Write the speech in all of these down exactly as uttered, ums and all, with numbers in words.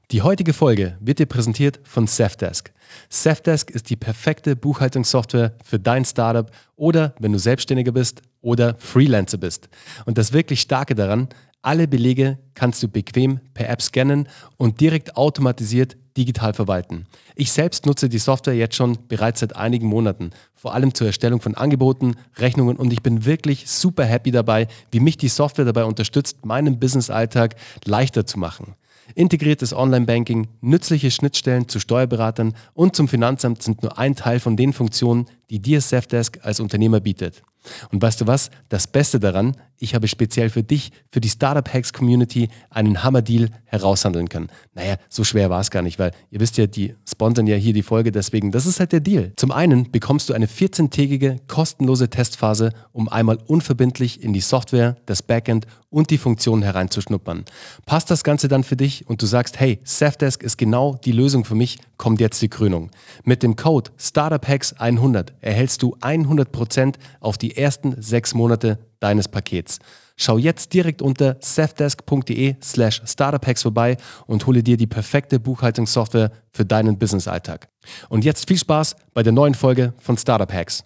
Die heutige Folge wird dir präsentiert von Safdesk. Safdesk ist die perfekte Buchhaltungssoftware für dein Startup oder wenn du Selbstständiger bist oder Freelancer bist. Und das wirklich Starke daran, alle Belege kannst du bequem per App scannen und direkt automatisiert digital verwalten. Ich selbst nutze die Software jetzt schon bereits seit einigen Monaten, vor allem zur Erstellung von Angeboten, Rechnungen und ich bin wirklich super happy dabei, wie mich die Software dabei unterstützt, meinen Business-Alltag leichter zu machen. Integriertes Online-Banking, nützliche Schnittstellen zu Steuerberatern und zum Finanzamt sind nur ein Teil von den Funktionen, die dir Safdesk als Unternehmer bietet. Und weißt du was? Das Beste daran, ich habe speziell für dich, für die Startup Hacks Community einen Hammer-Deal heraushandeln können. Naja, so schwer war es gar nicht, weil ihr wisst ja, die sponsern ja hier die Folge, deswegen, das ist halt der Deal. Zum einen bekommst du eine vierzehntägige kostenlose Testphase, um einmal unverbindlich in die Software, das Backend und die Funktionen hereinzuschnuppern. Passt das Ganze dann für dich und du sagst, hey, Safdesk ist genau die Lösung für mich, kommt jetzt die Krönung. Mit dem Code StartupHacks hundert erhältst du hundert Prozent auf die ersten sechs Monate deines Pakets. Schau jetzt direkt unter safdesk.de slash startuphacks vorbei und hole dir die perfekte Buchhaltungssoftware für deinen Business-Alltag. Und jetzt viel Spaß bei der neuen Folge von Startup Hacks.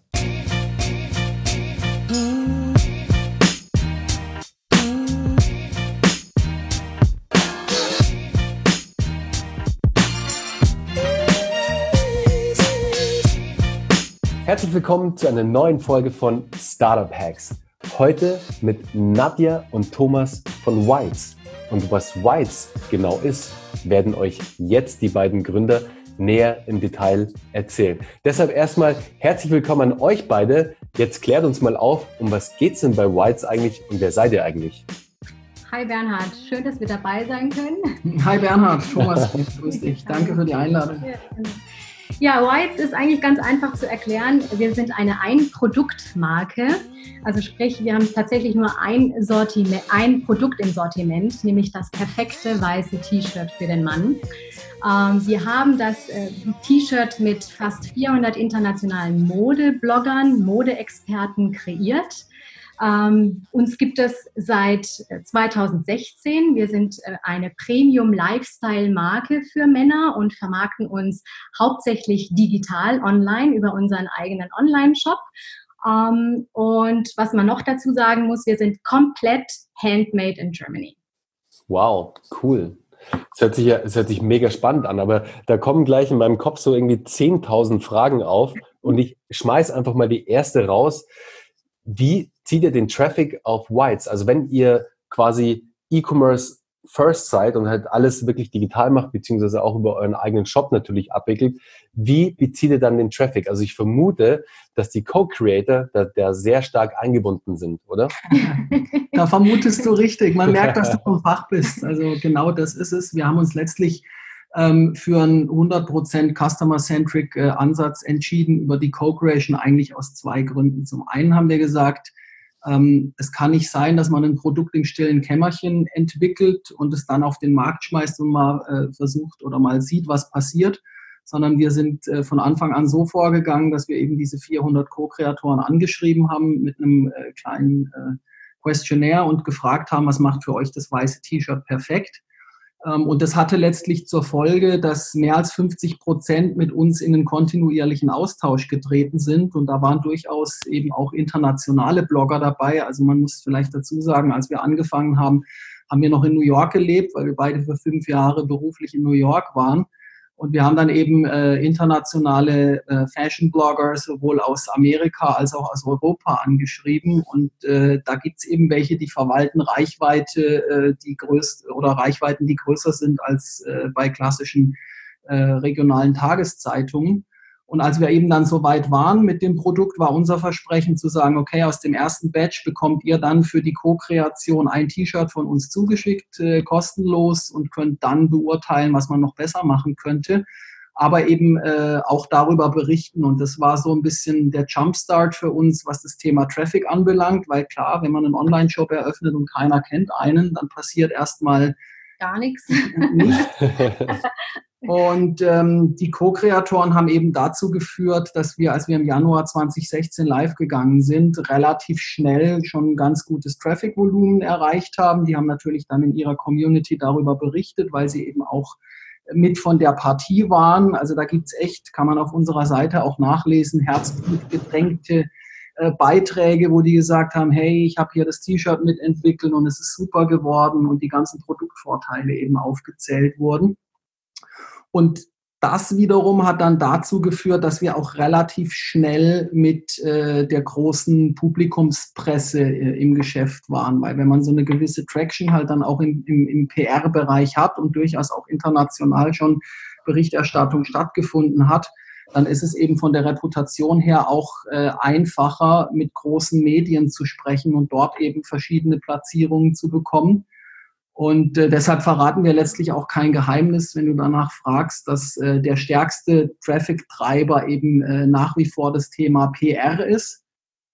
Herzlich willkommen zu einer neuen Folge von Startup Hacks. Heute mit Nadja und Thomas von Whites. Und was Whites genau ist, werden euch jetzt die beiden Gründer näher im Detail erzählen. Deshalb erstmal herzlich willkommen an euch beide. Jetzt klärt uns mal auf, um was geht's denn bei Whites eigentlich und wer seid ihr eigentlich? Hi Bernhard, schön, dass wir dabei sein können. Hi Bernhard, Thomas, grüß dich. Danke für die Einladung. Ja, Whites ist eigentlich ganz einfach zu erklären. Wir sind eine Ein-Produkt-Marke. Also sprich, wir haben tatsächlich nur ein Sortiment, ein Produkt im Sortiment, nämlich das perfekte weiße T-Shirt für den Mann. Ähm, wir haben das äh, T-Shirt mit fast vierhundert internationalen Modebloggern, Modeexperten kreiert. Ähm, uns gibt es seit zweitausendsechzehn. Wir sind äh, eine Premium-Lifestyle-Marke für Männer und vermarkten uns hauptsächlich digital online über unseren eigenen Online-Shop. Ähm, und was man noch dazu sagen muss, wir sind komplett handmade in Germany. Wow, cool. Das hört sich ja, das hört sich mega spannend an, aber da kommen gleich in meinem Kopf so irgendwie zehntausend Fragen auf und ich schmeiß einfach mal die erste raus. Wie zieht ihr den Traffic auf Whites? Also wenn ihr quasi E-Commerce first seid und halt alles wirklich digital macht, beziehungsweise auch über euren eigenen Shop natürlich abwickelt, wie bezieht ihr dann den Traffic? Also ich vermute, dass die Co-Creator da, da sehr stark eingebunden sind, oder? Da vermutest du richtig. Man merkt, dass du vom Fach bist. Also genau das ist es. Wir haben uns letztlich ähm, für einen hundert Prozent Customer-Centric äh, Ansatz entschieden über die Co-Creation eigentlich aus zwei Gründen. Zum einen haben wir gesagt, ähm, es kann nicht sein, dass man ein Produkt im stillen Kämmerchen entwickelt und es dann auf den Markt schmeißt und mal äh, versucht oder mal sieht, was passiert, sondern wir sind äh, von Anfang an so vorgegangen, dass wir eben diese vierhundert Co-Kreatoren angeschrieben haben mit einem äh, kleinen äh, Questionnaire und gefragt haben, was macht für euch das weiße T-Shirt perfekt. Und das hatte letztlich zur Folge, dass mehr als fünfzig Prozent mit uns in einen kontinuierlichen Austausch getreten sind. Und da waren durchaus eben auch internationale Blogger dabei. Also man muss vielleicht dazu sagen, als wir angefangen haben, haben wir noch in New York gelebt, weil wir beide für fünf Jahre beruflich in New York waren. Und wir haben dann eben äh, internationale äh, Fashion-Blogger sowohl aus Amerika als auch aus Europa angeschrieben. Und äh, da gibt es eben welche, die verwalten Reichweite, äh, die größt oder Reichweiten, die größer sind als äh, bei klassischen äh, regionalen Tageszeitungen. Und als wir eben dann so weit waren mit dem Produkt, war unser Versprechen zu sagen, okay, aus dem ersten Batch bekommt ihr dann für die Co-Kreation ein T-Shirt von uns zugeschickt, äh, kostenlos und könnt dann beurteilen, was man noch besser machen könnte, aber eben äh, auch darüber berichten. Und das war so ein bisschen der Jumpstart für uns, was das Thema Traffic anbelangt, weil klar, wenn man einen Online-Shop eröffnet und keiner kennt einen, dann passiert erstmal gar nichts. Nicht. Und ähm, die Co-Kreatoren haben eben dazu geführt, dass wir, als wir im Januar zweitausendsechzehn live gegangen sind, relativ schnell schon ein ganz gutes Traffic-Volumen erreicht haben. Die haben natürlich dann in ihrer Community darüber berichtet, weil sie eben auch mit von der Partie waren. Also da gibt's echt, kann man auf unserer Seite auch nachlesen, herzblutgetränkte äh, Beiträge, wo die gesagt haben, hey, ich habe hier das T-Shirt mitentwickelt und es ist super geworden und die ganzen Produktvorteile eben aufgezählt wurden. Und das wiederum hat dann dazu geführt, dass wir auch relativ schnell mit äh, der großen Publikumspresse äh, im Geschäft waren. Weil wenn man so eine gewisse Traction halt dann auch im, im, im P R-Bereich hat und durchaus auch international schon Berichterstattung stattgefunden hat, dann ist es eben von der Reputation her auch äh, einfacher, mit großen Medien zu sprechen und dort eben verschiedene Platzierungen zu bekommen. Und äh, deshalb verraten wir letztlich auch kein Geheimnis, wenn du danach fragst, dass äh, der stärkste Traffic-Treiber eben äh, nach wie vor das Thema P R ist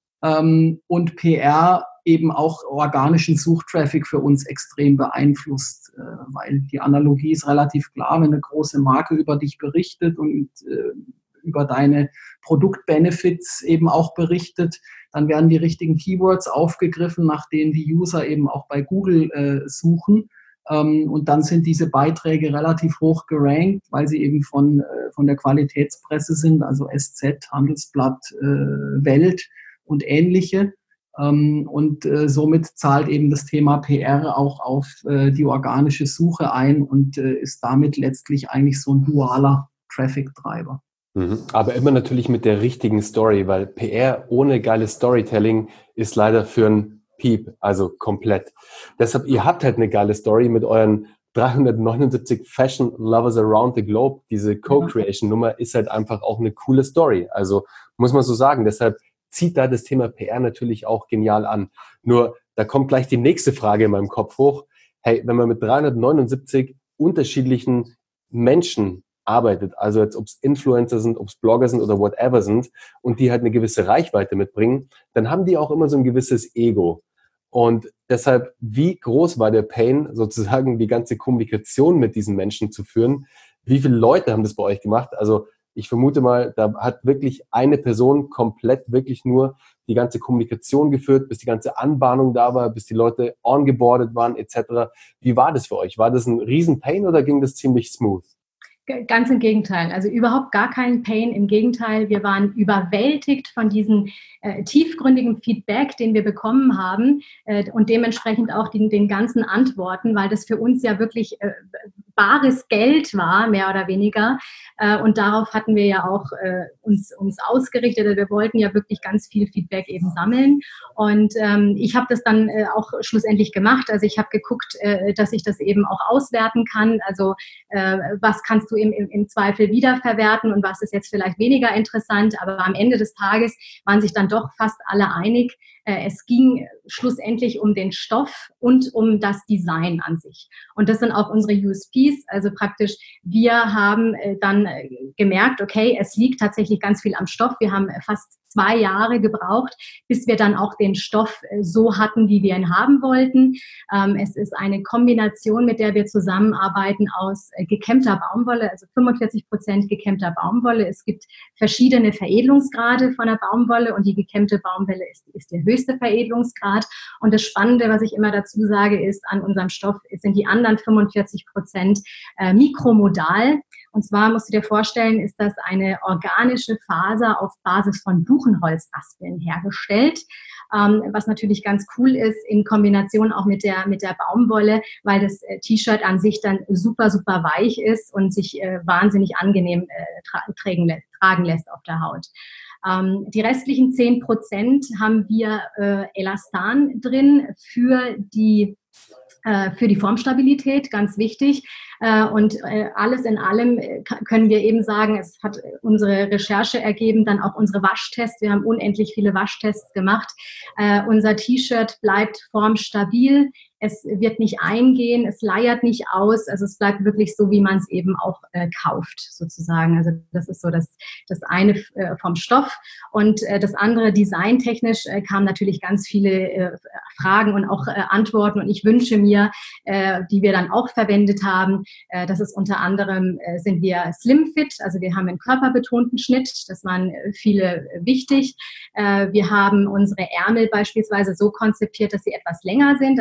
ähm, und P R eben auch organischen Suchtraffic für uns extrem beeinflusst, äh, weil die Analogie ist relativ klar, wenn eine große Marke über dich berichtet und äh, über deine Produktbenefits eben auch berichtet, dann werden die richtigen Keywords aufgegriffen, nach denen die User eben auch bei Google äh, suchen. Ähm, und dann sind diese Beiträge relativ hoch gerankt, weil sie eben von, äh, von der Qualitätspresse sind, also S Z, Handelsblatt, äh, Welt und ähnliche. Ähm, und äh, somit zahlt eben das Thema P R auch auf äh, die organische Suche ein und äh, ist damit letztlich eigentlich so ein dualer Traffic-Treiber. Aber immer natürlich mit der richtigen Story, weil P R ohne geiles Storytelling ist leider für ein Piep, also komplett. Deshalb, ihr habt halt eine geile Story mit euren dreihundertneunundsiebzig Fashion Lovers around the globe. Diese Co-Creation-Nummer ist halt einfach auch eine coole Story. Also muss man so sagen. Deshalb zieht da das Thema P R natürlich auch genial an. Nur, da kommt gleich die nächste Frage in meinem Kopf hoch. Hey, wenn man mit dreihundertneunundsiebzig unterschiedlichen Menschen arbeitet, also jetzt ob es Influencer sind, ob es Blogger sind oder whatever sind und die halt eine gewisse Reichweite mitbringen, dann haben die auch immer so ein gewisses Ego. Und deshalb, wie groß war der Pain, sozusagen die ganze Kommunikation mit diesen Menschen zu führen? Wie viele Leute haben das bei euch gemacht? Also ich vermute mal, da hat wirklich eine Person komplett wirklich nur die ganze Kommunikation geführt, bis die ganze Anbahnung da war, bis die Leute ongeboardet waren et cetera. Wie war das für euch? War das ein riesen Pain oder ging das ziemlich smooth? Ganz im Gegenteil, also überhaupt gar kein Pain, im Gegenteil, wir waren überwältigt von diesem äh, tiefgründigen Feedback, den wir bekommen haben äh, und dementsprechend auch den, den ganzen Antworten, weil das für uns ja wirklich äh, bares Geld war, mehr oder weniger äh, und darauf hatten wir ja auch äh, uns, uns ausgerichtet, wir wollten ja wirklich ganz viel Feedback eben sammeln und ähm, ich habe das dann äh, auch schlussendlich gemacht, also ich habe geguckt, äh, dass ich das eben auch auswerten kann, also äh, was kannst du Im, im, im Zweifel wiederverwerten und was ist jetzt vielleicht weniger interessant, aber am Ende des Tages waren sich dann doch fast alle einig. Äh, es ging schlussendlich um den Stoff und um das Design an sich. Und das sind auch unsere U S Ps, also praktisch wir haben äh, dann äh, gemerkt, okay, es liegt tatsächlich ganz viel am Stoff. Wir haben äh, fast zwei Jahre gebraucht, bis wir dann auch den Stoff äh, so hatten, wie wir ihn haben wollten. Ähm, es ist eine Kombination, mit der wir zusammenarbeiten aus äh, gekämmter Baumwolle, also fünfundvierzig Prozent gekämmter Baumwolle. Es gibt verschiedene Veredelungsgrade von der Baumwolle und die gekämmte Baumwolle ist, ist der höchste Veredelungsgrad. Und das Spannende, was ich immer dazu sage, ist, an unserem Stoff sind die anderen fünfundvierzig Prozent äh, mikromodal. Und zwar musst du dir vorstellen, ist das eine organische Faser auf Basis von Buchenholzraspeln hergestellt, ähm, was natürlich ganz cool ist in Kombination auch mit der, mit der Baumwolle, weil das äh, T-Shirt an sich dann super, super weich ist und sich äh, wahnsinnig angenehm äh, tra- tragen, tragen lässt auf der Haut. Ähm, die restlichen zehn Prozent haben wir äh, Elastan drin für die für die Formstabilität, ganz wichtig. Und alles in allem können wir eben sagen, es hat unsere Recherche ergeben, dann auch unsere Waschtests. Wir haben unendlich viele Waschtests gemacht. Unser T-Shirt bleibt formstabil. Es wird nicht eingehen, es leiert nicht aus, also es bleibt wirklich so, wie man es eben auch äh, kauft, sozusagen. Also das ist so das, das eine äh, vom Stoff. Und äh, das andere, designtechnisch, äh, kamen natürlich ganz viele äh, Fragen und auch äh, Antworten. Und ich wünsche mir, äh, die wir dann auch verwendet haben, äh, das ist unter anderem, äh, sind wir slim fit, also wir haben einen körperbetonten Schnitt, das waren äh, viele äh, wichtig. Äh, wir haben unsere Ärmel beispielsweise so konzipiert, dass sie etwas länger sind, also sie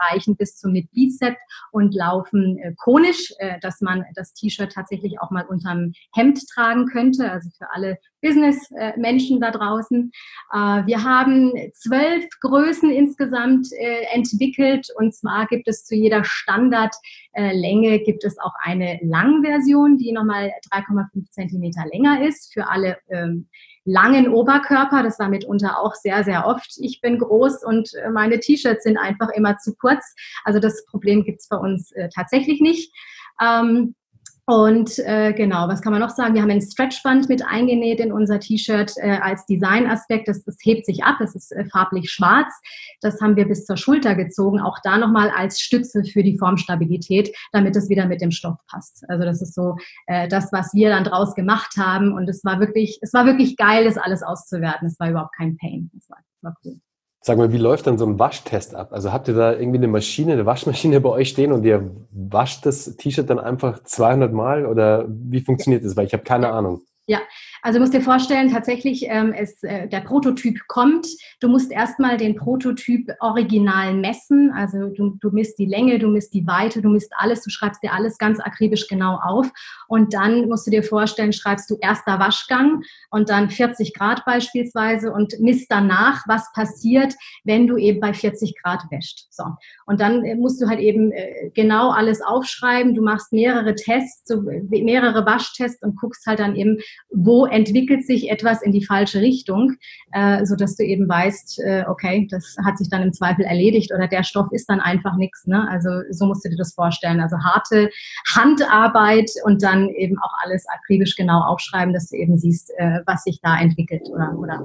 reichen bis zum Mid-Bizep und laufen äh, konisch, äh, dass man das T-Shirt tatsächlich auch mal unterm Hemd tragen könnte, also für alle Business-Menschen da draußen. Äh, wir haben zwölf Größen insgesamt äh, entwickelt, und zwar gibt es zu jeder Standardlänge gibt es auch eine Langversion, die nochmal drei Komma fünf Zentimeter länger ist für alle ähm, langen Oberkörper. Das war mitunter auch sehr, sehr oft. Ich bin groß und äh, meine T-Shirts sind einfach immer zu kurz. Also das Problem gibt es bei uns äh, tatsächlich nicht. Ähm, Und äh, genau, was kann man noch sagen? Wir haben ein Stretchband mit eingenäht in unser T-Shirt äh, als Designaspekt. Das, das hebt sich ab, das ist äh, farblich schwarz. Das haben wir bis zur Schulter gezogen, auch da nochmal als Stütze für die Formstabilität, damit es wieder mit dem Stoff passt. Also das ist so äh, das, was wir dann draus gemacht haben. Und es war wirklich, es war wirklich geil, das alles auszuwerten. Es war überhaupt kein Pain. Das war, das war cool. Sag mal, wie läuft dann so ein Waschtest ab? Also habt ihr da irgendwie eine Maschine, eine Waschmaschine bei euch stehen und ihr wascht das T-Shirt dann einfach zweihundert Mal oder wie funktioniert das? Weil ich habe keine Ahnung. Ja, also du musst dir vorstellen, tatsächlich, ähm, es, äh, der Prototyp kommt. Du musst erstmal den Prototyp original messen. Also du, du misst die Länge, du misst die Weite, du misst alles, du schreibst dir alles ganz akribisch genau auf. Und dann musst du dir vorstellen, schreibst du erster Waschgang und dann vierzig Grad beispielsweise und misst danach, was passiert, wenn du eben bei vierzig Grad wäscht. So. Und dann äh, musst du halt eben äh, genau alles aufschreiben. Du machst mehrere Tests, so, mehrere Waschtests und guckst halt dann eben, wo entwickelt sich etwas in die falsche Richtung, äh, sodass du eben weißt, äh, okay, das hat sich dann im Zweifel erledigt oder der Stoff ist dann einfach nichts. Ne? Also so musst du dir das vorstellen. Also harte Handarbeit und dann eben auch alles akribisch genau aufschreiben, dass du eben siehst, äh, was sich da entwickelt oder, oder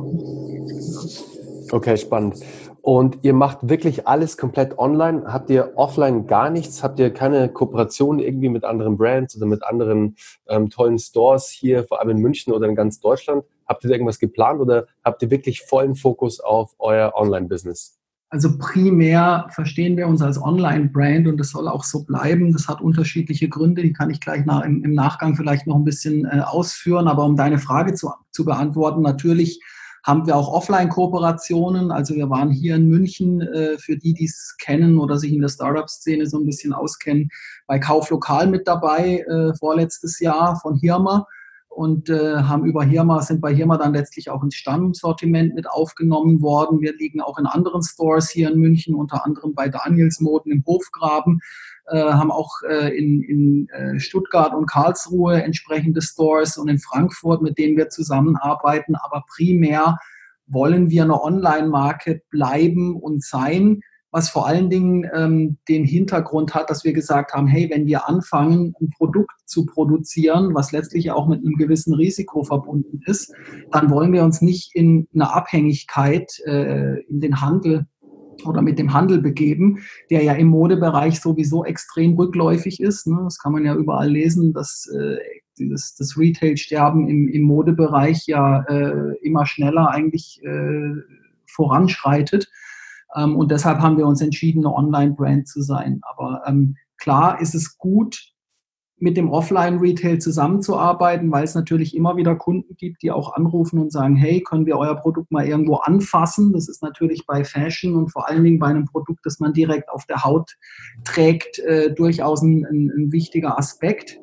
nicht. Okay, spannend. Und ihr macht wirklich alles komplett online? Habt ihr offline gar nichts? Habt ihr keine Kooperation irgendwie mit anderen Brands oder mit anderen ähm, tollen Stores hier, vor allem in München oder in ganz Deutschland? Habt ihr da irgendwas geplant oder habt ihr wirklich vollen Fokus auf euer Online-Business? Also primär verstehen wir uns als Online-Brand und das soll auch so bleiben. Das hat unterschiedliche Gründe, die kann ich gleich nach, im, im Nachgang vielleicht noch ein bisschen äh, ausführen. Aber um deine Frage zu, zu beantworten, natürlich haben wir auch Offline-Kooperationen. Also wir waren hier in München, äh, für die, die es kennen oder sich in der Startup-Szene so ein bisschen auskennen, bei Kauf Lokal mit dabei, äh, vorletztes Jahr von Hirma. Und äh, haben über Hirma, sind bei Hirma dann letztlich auch ins Stammsortiment mit aufgenommen worden. Wir liegen auch in anderen Stores hier in München, unter anderem bei Daniels Moden im Hofgraben, äh, haben auch äh, in, in äh, Stuttgart und Karlsruhe entsprechende Stores und in Frankfurt, mit denen wir zusammenarbeiten. Aber primär wollen wir eine Online-Marke bleiben und sein, was vor allen Dingen ähm, den Hintergrund hat, dass wir gesagt haben, hey, wenn wir anfangen, ein Produkt zu produzieren, was letztlich auch mit einem gewissen Risiko verbunden ist, dann wollen wir uns nicht in eine Abhängigkeit äh, in den Handel oder mit dem Handel begeben, der ja im Modebereich sowieso extrem rückläufig ist. Ne? Das kann man ja überall lesen, dass äh, dieses, das Retail-Sterben im, im Modebereich ja äh, immer schneller eigentlich äh, voranschreitet. Um, und deshalb haben wir uns entschieden, eine Online-Brand zu sein. Aber ähm, klar ist es gut, mit dem Offline-Retail zusammenzuarbeiten, weil es natürlich immer wieder Kunden gibt, die auch anrufen und sagen, hey, können wir euer Produkt mal irgendwo anfassen? Das ist natürlich bei Fashion und vor allen Dingen bei einem Produkt, das man direkt auf der Haut trägt, äh, durchaus ein, ein, ein wichtiger Aspekt.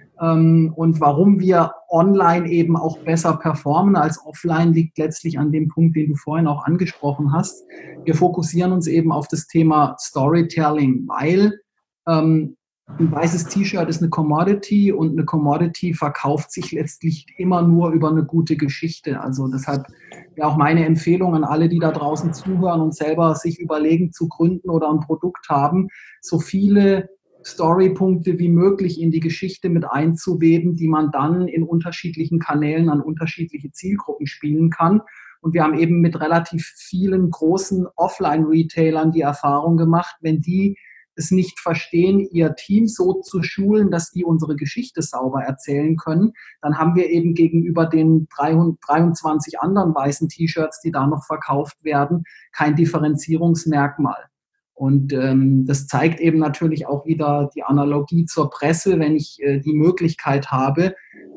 Und warum wir online eben auch besser performen als offline, liegt letztlich an dem Punkt, den du vorhin auch angesprochen hast. Wir fokussieren uns eben auf das Thema Storytelling, weil ähm, ein weißes T-Shirt ist eine Commodity und eine Commodity verkauft sich letztlich immer nur über eine gute Geschichte. Also deshalb ja auch meine Empfehlung an alle, die da draußen zuhören und selber sich überlegen zu gründen oder ein Produkt haben, so viele Storypunkte wie möglich in die Geschichte mit einzuweben, die man dann in unterschiedlichen Kanälen an unterschiedliche Zielgruppen spielen kann. Und wir haben eben mit relativ vielen großen Offline-Retailern die Erfahrung gemacht, wenn die es nicht verstehen, ihr Team so zu schulen, dass die unsere Geschichte sauber erzählen können, dann haben wir eben gegenüber den dreiundzwanzig anderen weißen T-Shirts, die da noch verkauft werden, kein Differenzierungsmerkmal. Und ähm, das zeigt eben natürlich auch wieder die Analogie zur Presse, wenn ich äh, die Möglichkeit habe,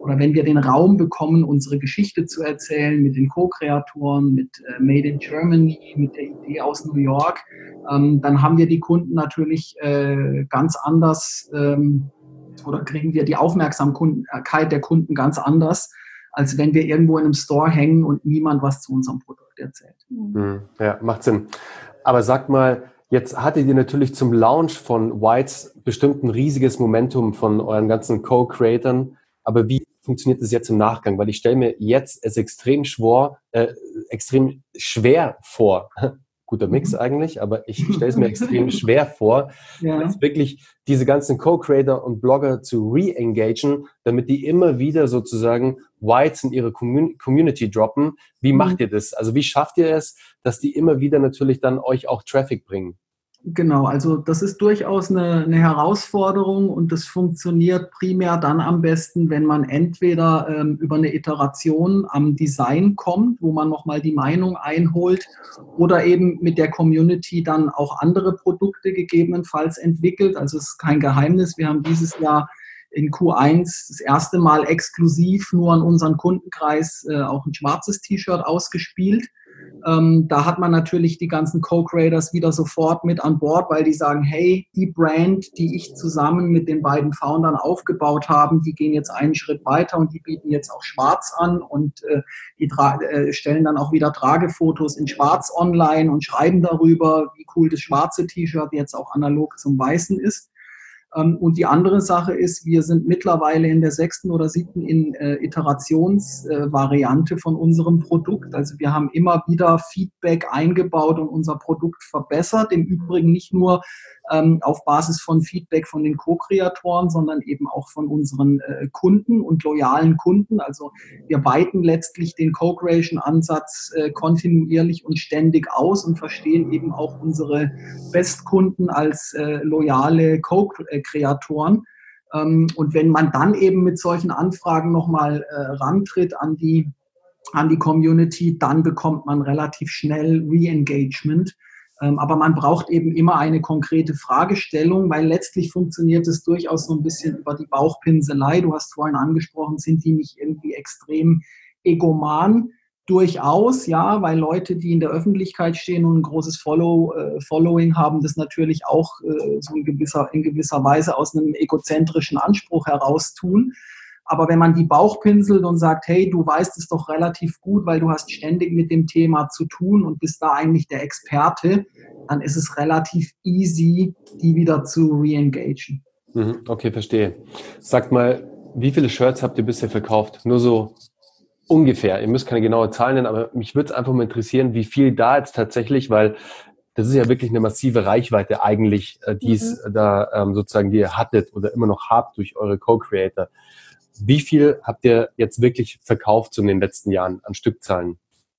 oder wenn wir den Raum bekommen, unsere Geschichte zu erzählen mit den Co-Kreatoren, mit äh, Made in Germany, mit der Idee aus New York, ähm, dann haben wir die Kunden natürlich äh, ganz anders ähm, oder kriegen wir die Aufmerksamkeit der Kunden ganz anders, als wenn wir irgendwo in einem Store hängen und niemand was zu unserem Produkt erzählt. Mhm. Ja, macht Sinn. Aber sag mal, jetzt hattet ihr natürlich zum Launch von Whites bestimmt ein riesiges Momentum von euren ganzen Co-Creatern. Aber wie funktioniert das jetzt im Nachgang? Weil ich stelle mir jetzt es extrem schwer, äh, extrem schwer vor. Guter Mix eigentlich, aber ich stelle es mir extrem schwer vor, ja. jetzt wirklich diese ganzen Co-Creator und Blogger zu re-engagen, damit die immer wieder sozusagen Whites in ihre Community droppen. Wie macht ihr das? Also wie schafft ihr es, dass die immer wieder natürlich dann euch auch Traffic bringen? Genau, also das ist durchaus eine, eine Herausforderung und das funktioniert primär dann am besten, wenn man entweder ähm, über eine Iteration am Design kommt, wo man nochmal die Meinung einholt oder eben mit der Community dann auch andere Produkte gegebenenfalls entwickelt. Also es ist kein Geheimnis, wir haben dieses Jahr in Q eins das erste Mal exklusiv nur an unseren Kundenkreis äh, auch ein schwarzes T-Shirt ausgespielt. Ähm, da hat man natürlich die ganzen Co-Creators wieder sofort mit an Bord, weil die sagen, hey, die Brand, die ich zusammen mit den beiden Foundern aufgebaut habe, die gehen jetzt einen Schritt weiter und die bieten jetzt auch Schwarz an und äh, die äh, stellen dann auch wieder Tragefotos in Schwarz online und schreiben darüber, wie cool das schwarze T-Shirt jetzt auch analog zum Weißen ist. Und die andere Sache ist, wir sind mittlerweile in der sechsten oder siebten in, äh, Iterationsvariante äh, von unserem Produkt. Also wir haben immer wieder Feedback eingebaut und unser Produkt verbessert. Im Übrigen nicht nur ähm, auf Basis von Feedback von den Co-Kreatoren, sondern eben auch von unseren äh, Kunden und loyalen Kunden. Also wir weiten letztlich den Co-Creation-Ansatz äh, kontinuierlich und ständig aus und verstehen eben auch unsere Bestkunden als äh, loyale Co-Creatoren. Kreatoren. Und wenn man dann eben mit solchen Anfragen nochmal äh, rantritt an die, an die Community, dann bekommt man relativ schnell Re-Engagement. Ähm, aber man braucht eben immer eine konkrete Fragestellung, weil letztlich funktioniert es durchaus so ein bisschen über die Bauchpinselei. Du hast vorhin angesprochen, sind die nicht irgendwie extrem egoman? Durchaus, ja, weil Leute, die in der Öffentlichkeit stehen und ein großes Follow, äh, Following haben, das natürlich auch äh, so in gewisser, in gewisser Weise aus einem egozentrischen Anspruch heraus tun. Aber wenn man die Bauchpinselt und sagt, hey, du weißt es doch relativ gut, weil du hast ständig mit dem Thema zu tun und bist da eigentlich der Experte, dann ist es relativ easy, die wieder zu re-engagen. Okay, verstehe. Sagt mal, wie viele Shirts habt ihr bisher verkauft? Nur so ungefähr, ihr müsst keine genaue Zahlen nennen, aber mich würde es einfach mal interessieren, wie viel da jetzt tatsächlich, weil das ist ja wirklich eine massive Reichweite eigentlich, die es mhm. da ähm, sozusagen, die ihr hattet oder immer noch habt durch eure Co-Creator. Wie viel habt ihr jetzt wirklich verkauft so in den letzten Jahren an Stückzahlen?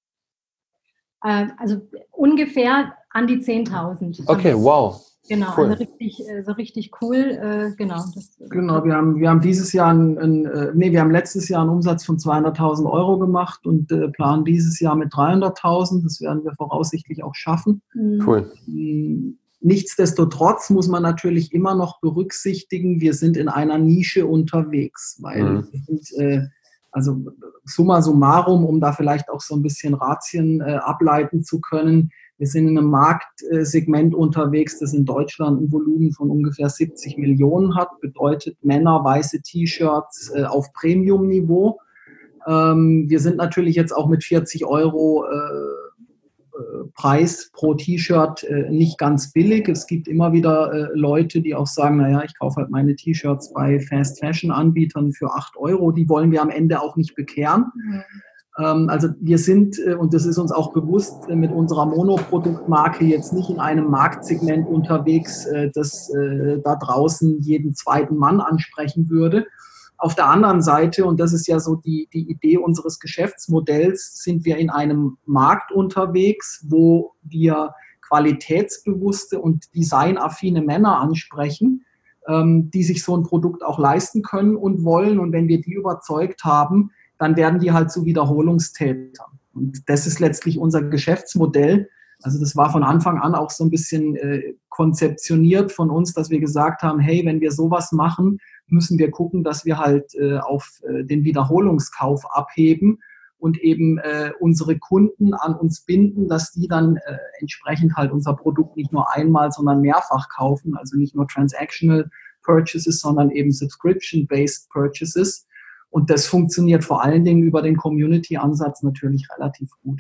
Äh, also ungefähr an die zehntausend. Okay, wow. Genau, cool. Also richtig, so richtig cool, äh, genau. Das, genau, wir haben, wir haben dieses Jahr, ein, ein, nee, wir haben letztes Jahr einen Umsatz von zweihunderttausend Euro gemacht und äh, planen dieses Jahr mit dreihunderttausend. Das werden wir voraussichtlich auch schaffen. Cool. Nichtsdestotrotz muss man natürlich immer noch berücksichtigen, wir sind in einer Nische unterwegs, weil mhm. wir sind, äh, also summa summarum, um da vielleicht auch so ein bisschen Ratien äh, ableiten zu können, wir sind in einem Marktsegment unterwegs, das in Deutschland ein Volumen von ungefähr siebzig Millionen hat, bedeutet Männer, weiße T-Shirts äh, auf Premium-Niveau. Ähm, wir sind natürlich jetzt auch mit vierzig Euro äh, äh, Preis pro T-Shirt äh, nicht ganz billig. Es gibt immer wieder äh, Leute, die auch sagen, naja, ich kaufe halt meine T-Shirts bei Fast-Fashion-Anbietern für acht Euro. Die wollen wir am Ende auch nicht bekehren. Mhm. Also wir sind, und das ist uns auch bewusst, mit unserer Monoproduktmarke jetzt nicht in einem Marktsegment unterwegs, das da draußen jeden zweiten Mann ansprechen würde. Auf der anderen Seite, und das ist ja so die, die Idee unseres Geschäftsmodells, sind wir in einem Markt unterwegs, wo wir qualitätsbewusste und designaffine Männer ansprechen, die sich so ein Produkt auch leisten können und wollen. Und wenn wir die überzeugt haben, dann werden die halt zu Wiederholungstätern. Und das ist letztlich unser Geschäftsmodell. Also das war von Anfang an auch so ein bisschen äh, konzeptioniert von uns, dass wir gesagt haben, hey, wenn wir sowas machen, müssen wir gucken, dass wir halt äh, auf äh, den Wiederholungskauf abheben und eben äh, unsere Kunden an uns binden, dass die dann äh, entsprechend halt unser Produkt nicht nur einmal, sondern mehrfach kaufen, also nicht nur Transactional Purchases, sondern eben Subscription-Based Purchases. Und das funktioniert vor allen Dingen über den Community-Ansatz natürlich relativ gut.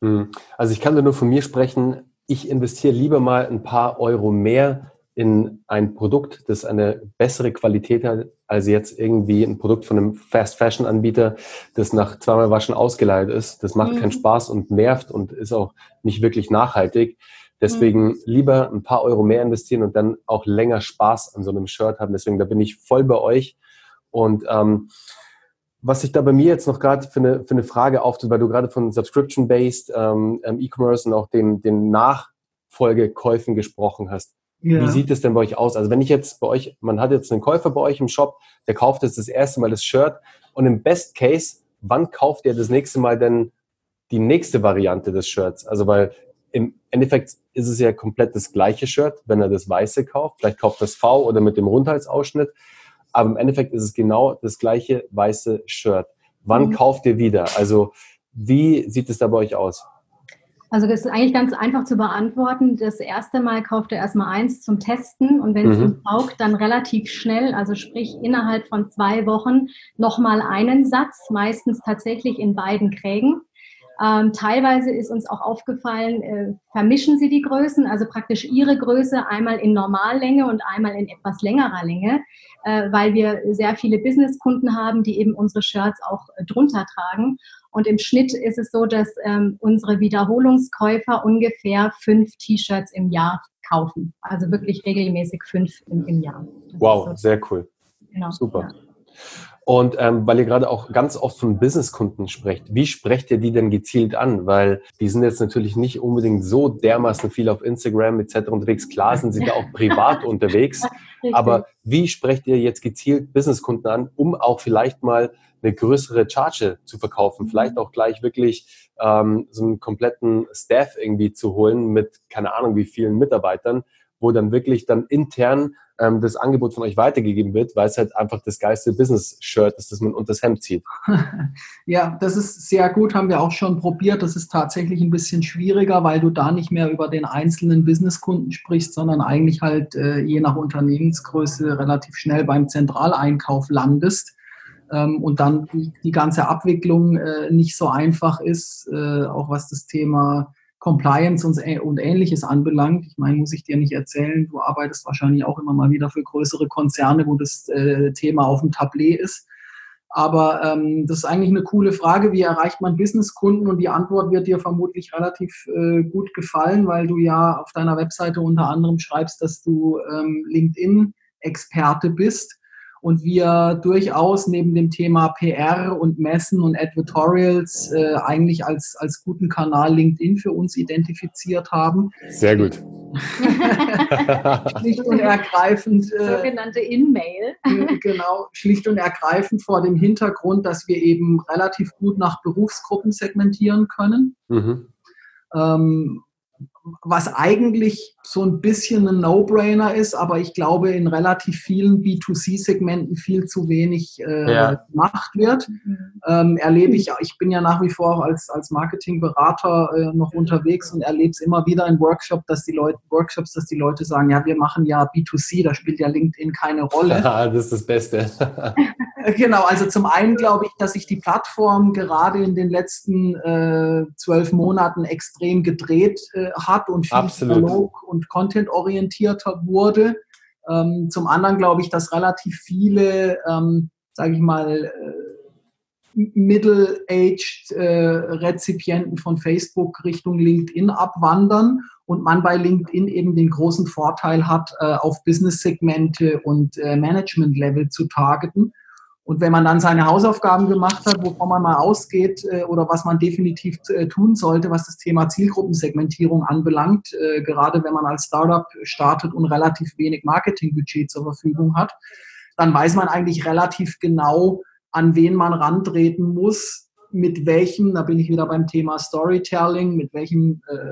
Also ich kann da nur von mir sprechen, ich investiere lieber mal ein paar Euro mehr in ein Produkt, das eine bessere Qualität hat, als jetzt irgendwie ein Produkt von einem Fast-Fashion-Anbieter, das nach zweimal Waschen ausgeleiert ist. Das macht mhm. keinen Spaß und nervt und ist auch nicht wirklich nachhaltig. Deswegen mhm. lieber ein paar Euro mehr investieren und dann auch länger Spaß an so einem Shirt haben. Deswegen, da bin ich voll bei euch. Und ähm, was sich da bei mir jetzt noch gerade für eine, für eine Frage auftut, weil du gerade von Subscription-Based ähm, E-Commerce und auch den, den Nachfolgekäufen gesprochen hast. Ja. Wie sieht es denn bei euch aus? Also wenn ich jetzt bei euch, man hat jetzt einen Käufer bei euch im Shop, der kauft jetzt das erste Mal das Shirt und im Best Case, wann kauft er das nächste Mal denn die nächste Variante des Shirts? Also weil im Endeffekt ist es ja komplett das gleiche Shirt, wenn er das Weiße kauft. Vielleicht kauft das V oder mit dem Rundhalsausschnitt. Aber im Endeffekt ist es genau das gleiche weiße Shirt. Wann mhm. kauft ihr wieder? Also wie sieht es da bei euch aus? Also das ist eigentlich ganz einfach zu beantworten. Das erste Mal kauft er erstmal eins zum Testen und wenn es mhm. ihm taugt, dann relativ schnell, also sprich innerhalb von zwei Wochen nochmal einen Satz, meistens tatsächlich in beiden Krägen. Ähm, teilweise ist uns auch aufgefallen, äh, vermischen sie die Größen, also praktisch ihre Größe einmal in Normallänge und einmal in etwas längerer Länge, äh, weil wir sehr viele Businesskunden haben, die eben unsere Shirts auch äh, drunter tragen. Und im Schnitt ist es so, dass ähm, unsere Wiederholungskäufer ungefähr fünf T-Shirts im Jahr kaufen. Also wirklich regelmäßig fünf im, im Jahr. Das wow, so. Sehr cool. Genau. Super. Ja. Und ähm, weil ihr gerade auch ganz oft von Businesskunden sprecht, wie sprecht ihr die denn gezielt an? Weil die sind jetzt natürlich nicht unbedingt so dermaßen viel auf Instagram et cetera unterwegs. Klar sind sie da auch privat unterwegs. Aber wie sprecht ihr jetzt gezielt Businesskunden an, um auch vielleicht mal eine größere Charge zu verkaufen? Vielleicht auch gleich wirklich ähm, so einen kompletten Staff irgendwie zu holen mit keine Ahnung wie vielen Mitarbeitern, wo dann wirklich dann intern ähm, das Angebot von euch weitergegeben wird, weil es halt einfach das geilste Business-Shirt ist, das man unter das Hemd zieht. Ja, das ist sehr gut, haben wir auch schon probiert. Das ist tatsächlich ein bisschen schwieriger, weil du da nicht mehr über den einzelnen Businesskunden sprichst, sondern eigentlich halt äh, je nach Unternehmensgröße relativ schnell beim Zentraleinkauf landest. Ähm, und dann die, die ganze Abwicklung äh, nicht so einfach ist, äh, auch was das Thema Compliance und, und Ähnliches anbelangt. Ich meine, muss ich dir nicht erzählen, du arbeitest wahrscheinlich auch immer mal wieder für größere Konzerne, wo das äh, Thema auf dem Tablet ist. Aber ähm, das ist eigentlich eine coole Frage, wie erreicht man Businesskunden? Und die Antwort wird dir vermutlich relativ äh, gut gefallen, weil du ja auf deiner Webseite unter anderem schreibst, dass du ähm, LinkedIn-Experte bist. Und wir durchaus neben dem Thema P R und Messen und Advertorials äh, eigentlich als, als guten Kanal LinkedIn für uns identifiziert haben. Sehr gut. Schlicht und ergreifend. Äh, Sogenannte In-Mail. Äh, genau, schlicht und ergreifend vor dem Hintergrund, dass wir eben relativ gut nach Berufsgruppen segmentieren können. Mhm. Ähm, was eigentlich so ein bisschen ein No-Brainer ist, aber ich glaube in relativ vielen B zwei C-Segmenten viel zu wenig äh, ja. gemacht wird. Mhm. Ähm, erlebe ich, ich bin ja nach wie vor auch als, als Marketingberater äh, noch unterwegs und erlebe es immer wieder in Workshops, dass die Leute, Workshops, dass die Leute sagen, ja, wir machen ja B zwei C, da spielt ja LinkedIn keine Rolle. Das ist das Beste. Genau, also zum einen glaube ich, dass sich die Plattform gerade in den letzten äh, zwölf Monaten extrem gedreht äh, hat und viel dialog- und contentorientierter wurde. Ähm, zum anderen glaube ich, dass relativ viele, ähm, sage ich mal, äh, middle-aged äh, Rezipienten von Facebook Richtung LinkedIn abwandern und man bei LinkedIn eben den großen Vorteil hat, äh, auf Business-Segmente und äh, Management-Level zu targeten. Und wenn man dann seine Hausaufgaben gemacht hat, wovon man mal ausgeht äh, oder was man definitiv äh, tun sollte, was das Thema Zielgruppensegmentierung anbelangt, äh, gerade wenn man als Startup startet und relativ wenig Marketingbudget zur Verfügung hat, dann weiß man eigentlich relativ genau, an wen man rantreten muss, mit welchem, da bin ich wieder beim Thema Storytelling, mit welchem äh,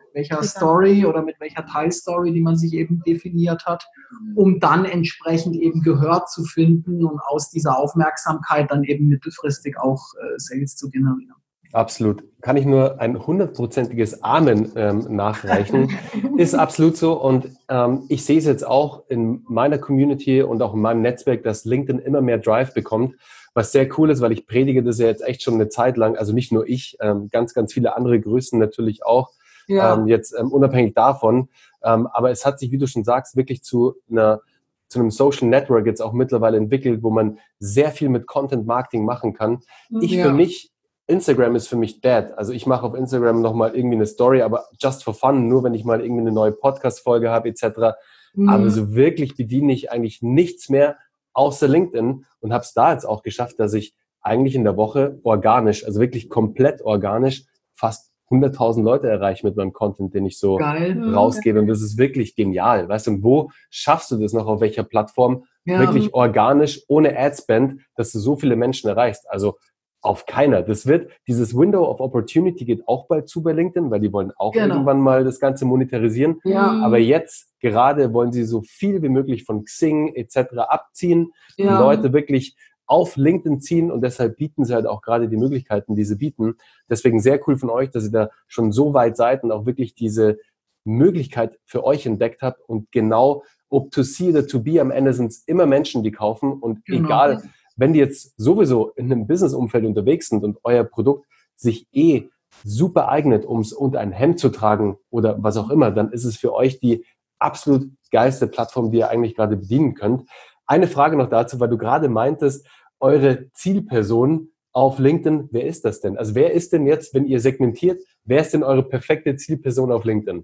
welcher Story oder mit welcher Teilstory, die man sich eben definiert hat, um dann entsprechend eben Gehör zu finden und aus dieser Aufmerksamkeit dann eben mittelfristig auch äh, Sales zu generieren. Absolut. Kann ich nur ein hundertprozentiges Amen ähm, nachreichen. Ist absolut so. Und ähm, ich sehe es jetzt auch in meiner Community und auch in meinem Netzwerk, dass LinkedIn immer mehr Drive bekommt, was sehr cool ist, weil ich predige das ja jetzt echt schon eine Zeit lang. Also nicht nur ich, ähm, ganz, ganz viele andere Größen natürlich auch, ja. ähm, jetzt ähm, unabhängig davon. Ähm, aber es hat sich, wie du schon sagst, wirklich zu einer zu einem Social Network jetzt auch mittlerweile entwickelt, wo man sehr viel mit Content Marketing machen kann. Ich ja. für mich Instagram ist für mich dead. Also ich mache auf Instagram nochmal irgendwie eine Story, aber just for fun, nur wenn ich mal irgendwie eine neue Podcast-Folge habe et cetera. Mhm. Aber so wirklich bediene ich eigentlich nichts mehr außer LinkedIn und habe es da jetzt auch geschafft, dass ich eigentlich in der Woche organisch, also wirklich komplett organisch, fast hunderttausend Leute erreiche mit meinem Content, den ich so Geil. rausgebe. Und das ist wirklich genial. Weißt du, und wo schaffst du das noch, auf welcher Plattform? Ja. Wirklich organisch, ohne Adspend, dass du so viele Menschen erreichst. Also auf keiner. Das wird, dieses Window of Opportunity geht auch bald zu bei LinkedIn, weil die wollen auch genau. irgendwann mal das Ganze monetarisieren. Ja. Aber jetzt gerade wollen sie so viel wie möglich von Xing et cetera abziehen, ja. die Leute wirklich auf LinkedIn ziehen und deshalb bieten sie halt auch gerade die Möglichkeiten, die sie bieten. Deswegen sehr cool von euch, dass ihr da schon so weit seid und auch wirklich diese Möglichkeit für euch entdeckt habt und genau, ob to C oder to B, am Ende sind es immer Menschen, die kaufen und genau. egal, wenn die jetzt sowieso in einem Business-Umfeld unterwegs sind und euer Produkt sich eh super eignet, um es unter ein Hemd zu tragen oder was auch immer, dann ist es für euch die absolut geilste Plattform, die ihr eigentlich gerade bedienen könnt. Eine Frage noch dazu, weil du gerade meintest, eure Zielperson auf LinkedIn, wer ist das denn? Also wer ist denn jetzt, wenn ihr segmentiert, wer ist denn eure perfekte Zielperson auf LinkedIn?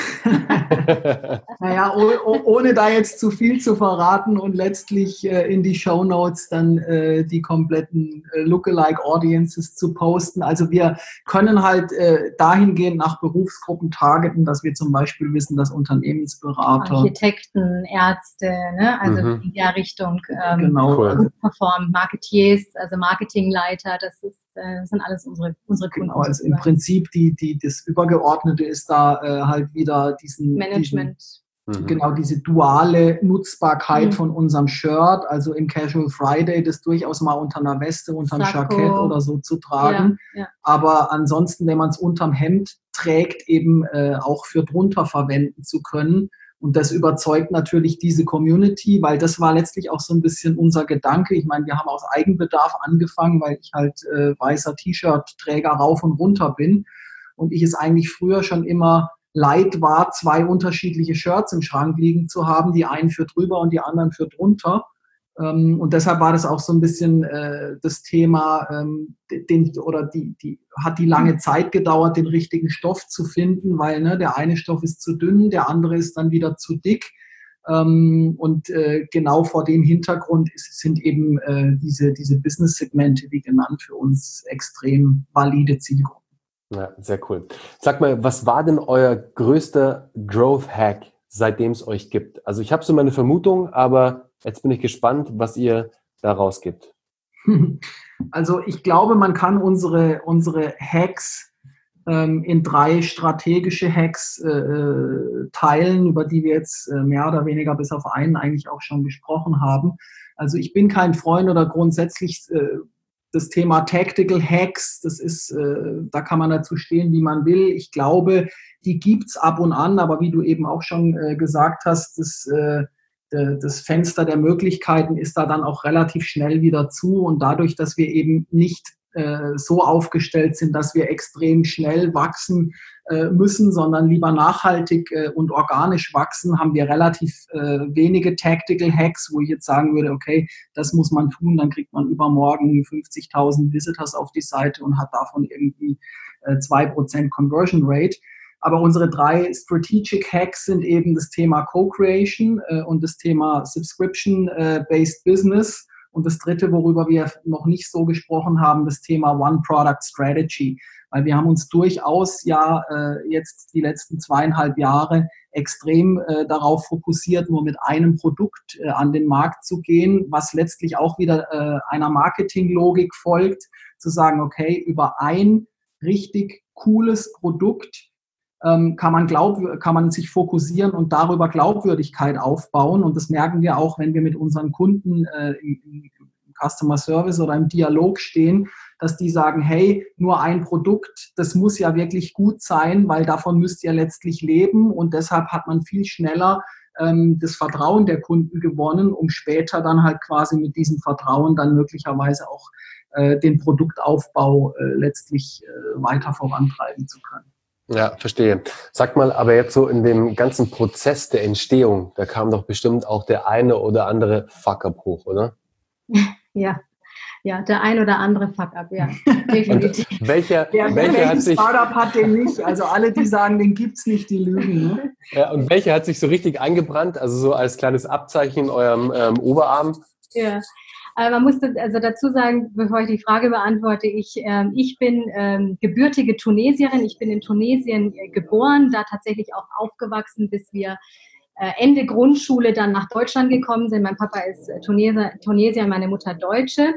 Naja, oh, oh, ohne da jetzt zu viel zu verraten und letztlich äh, in die Shownotes dann äh, die kompletten äh, Lookalike Audiences zu posten. Also wir können halt äh, dahingehend nach Berufsgruppen targeten, dass wir zum Beispiel wissen, dass Unternehmensberater, Architekten, Ärzte, ne? Also mhm. in der Richtung ähm, genau. gut performen, Marketeers, also Marketingleiter, das ist Das sind alles unsere, unsere Kunden. Genau, also im Prinzip die, die, das Übergeordnete ist da äh, halt wieder diesen Management. Diesen, mhm. Genau, diese duale Nutzbarkeit mhm. von unserem Shirt, also im Casual Friday, das durchaus mal unter einer Weste, unterm Jackett oder so zu tragen. Ja, ja. Aber ansonsten, wenn man es unterm Hemd trägt, eben äh, auch für drunter verwenden zu können. Und das überzeugt natürlich diese Community, weil das war letztlich auch so ein bisschen unser Gedanke. Ich meine, wir haben aus Eigenbedarf angefangen, weil ich halt äh, weißer T-Shirt-Träger rauf und runter bin. Und ich es eigentlich früher schon immer leid war, zwei unterschiedliche Shirts im Schrank liegen zu haben, die einen für drüber und die anderen für drunter. Ähm, und deshalb war das auch so ein bisschen äh, das Thema, ähm, den, oder die, die hat die lange Zeit gedauert, den richtigen Stoff zu finden, weil ne, der eine Stoff ist zu dünn, der andere ist dann wieder zu dick. Ähm, und äh, genau vor dem Hintergrund ist, sind eben äh, diese, diese Business-Segmente, wie genannt, für uns extrem valide Zielgruppen. Ja, sehr cool. Sag mal, was war denn euer größter Growth-Hack, seitdem es euch gibt? Also ich habe so meine Vermutung, aber jetzt bin ich gespannt, was ihr da rausgibt. Also ich glaube, man kann unsere, unsere Hacks ähm, in drei strategische Hacks äh, teilen, über die wir jetzt äh, mehr oder weniger bis auf einen eigentlich auch schon gesprochen haben. Also ich bin kein Freund oder grundsätzlich äh, das Thema Tactical Hacks, das ist, äh, da kann man dazu stehen, wie man will. Ich glaube, die gibt's ab und an, aber wie du eben auch schon äh, gesagt hast, das, äh, das Fenster der Möglichkeiten ist da dann auch relativ schnell wieder zu. Und dadurch, dass wir eben nicht äh, so aufgestellt sind, dass wir extrem schnell wachsen äh, müssen, sondern lieber nachhaltig äh, und organisch wachsen, haben wir relativ äh, wenige Tactical Hacks, wo ich jetzt sagen würde, okay, das muss man tun, dann kriegt man übermorgen fünfzigtausend Visitors auf die Seite und hat davon irgendwie äh, zwei Prozent Conversion Rate. Aber unsere drei Strategic Hacks sind eben das Thema Co-Creation äh, und das Thema Subscription-Based äh, Business. Und das dritte, worüber wir noch nicht so gesprochen haben, das Thema One Product Strategy. Weil wir haben uns durchaus ja äh, jetzt die letzten zweieinhalb Jahre extrem äh, darauf fokussiert, nur mit einem Produkt äh, an den Markt zu gehen, was letztlich auch wieder äh, einer Marketinglogik folgt, zu sagen, okay, über ein richtig cooles Produkt ähm, kann man glaub, kann man sich fokussieren und darüber Glaubwürdigkeit aufbauen. Und das merken wir auch, wenn wir mit unseren Kunden äh, im, im Customer Service oder im Dialog stehen, dass die sagen, hey, nur ein Produkt, das muss ja wirklich gut sein, weil davon müsst ihr letztlich leben. Und deshalb hat man viel schneller ähm, das Vertrauen der Kunden gewonnen, um später dann halt quasi mit diesem Vertrauen dann möglicherweise auch äh, den Produktaufbau äh, letztlich äh, weiter vorantreiben zu können. Ja, verstehe. Sag mal, aber jetzt so in dem ganzen Prozess der Entstehung, da kam doch bestimmt auch der eine oder andere Fuck-up hoch, oder? Ja. Ja, der ein oder andere Fuck-up, ja, definitiv. Und welcher, der, welcher hat sich, Startup hat den nicht? Also alle, die sagen, den gibt's nicht, die lügen. Ne? Ja, und welcher hat sich so richtig eingebrannt, also so als kleines Abzeichen in eurem ähm, Oberarm? Ja, aber man muss also dazu sagen, bevor ich die Frage beantworte, ich, ähm, ich bin ähm, gebürtige Tunesierin, ich bin in Tunesien äh, geboren, da tatsächlich auch aufgewachsen, bis wir Ende Grundschule dann nach Deutschland gekommen sind. Mein Papa ist Tunesier, Tunesier, meine Mutter Deutsche.